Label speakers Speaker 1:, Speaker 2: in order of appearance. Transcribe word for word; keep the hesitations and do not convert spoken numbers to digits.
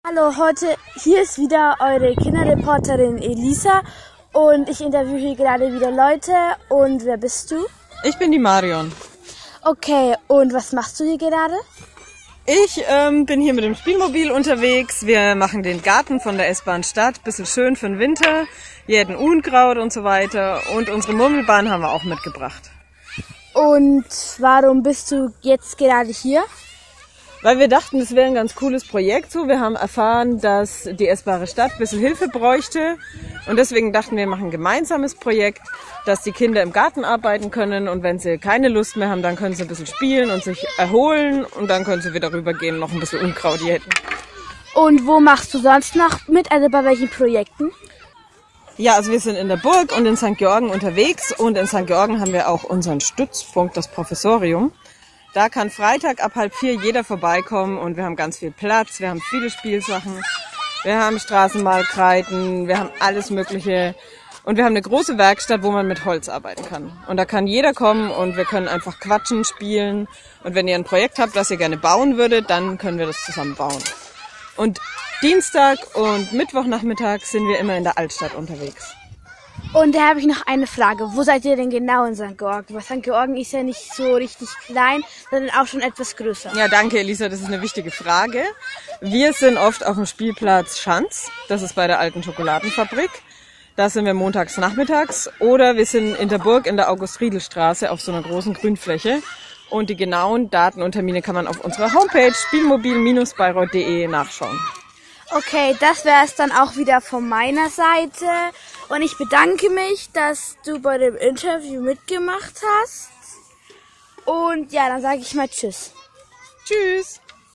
Speaker 1: Hallo, heute hier ist wieder eure Kinderreporterin Elisa und ich interviewe hier gerade wieder Leute. Und wer bist du?
Speaker 2: Ich bin die Marion.
Speaker 1: Okay, und was machst du hier gerade?
Speaker 2: Ich ähm, bin hier mit dem Spielmobil unterwegs. Wir machen den Garten von der S-Bahn Stadt, bisschen schön für den Winter, jäten Unkraut und so weiter. Und unsere Murmelbahn haben wir auch mitgebracht.
Speaker 1: Und warum bist du jetzt gerade hier?
Speaker 2: Weil wir dachten, das wäre ein ganz cooles Projekt. So, wir haben erfahren, dass die essbare Stadt ein bisschen Hilfe bräuchte. Und deswegen dachten wir, wir machen ein gemeinsames Projekt, dass die Kinder im Garten arbeiten können. Und wenn sie keine Lust mehr haben, dann können sie ein bisschen spielen und sich erholen. Und dann können sie wieder rübergehen und noch ein bisschen Unkraut jäten.
Speaker 1: Und wo machst du sonst noch mit? Also bei welchen Projekten?
Speaker 2: Ja, also wir sind in der Burg und in Sankt Georgen unterwegs. Und in Sankt Georgen haben wir auch unseren Stützpunkt, das Professorium. Da kann Freitag ab halb vier jeder vorbeikommen und wir haben ganz viel Platz, wir haben viele Spielsachen, wir haben Straßenmalkreiden, wir haben alles Mögliche und wir haben eine große Werkstatt, wo man mit Holz arbeiten kann. Und da kann jeder kommen und wir können einfach quatschen, spielen und wenn ihr ein Projekt habt, das ihr gerne bauen würdet, dann können wir das zusammen bauen. Und Dienstag und Mittwochnachmittag sind wir immer in der Altstadt unterwegs.
Speaker 1: Und da habe ich noch eine Frage. Wo seid ihr denn genau in Sankt Georgen? Weil Sankt Georgen ist ja nicht so richtig klein, sondern auch schon etwas größer.
Speaker 2: Ja, danke Elisa, das ist eine wichtige Frage. Wir sind oft auf dem Spielplatz Schanz, das ist bei der alten Schokoladenfabrik. Da sind wir montags nachmittags. Oder wir sind in der Burg in der August-Riedl-Straße auf so einer großen Grünfläche. Und die genauen Daten und Termine kann man auf unserer Homepage spielmobil Bindestrich bayreuth punkt de nachschauen.
Speaker 1: Okay, das wäre es dann auch wieder von meiner Seite. Und ich bedanke mich, dass du bei dem Interview mitgemacht hast. Und ja, dann sage ich mal Tschüss.
Speaker 2: Tschüss.